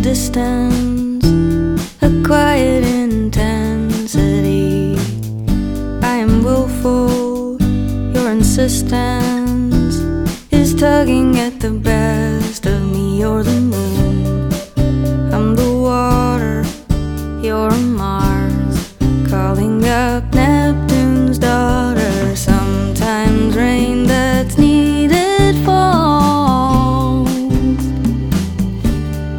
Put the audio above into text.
distance, a quiet intensity. I am willful, your insistence is tugging at the best of me. You're the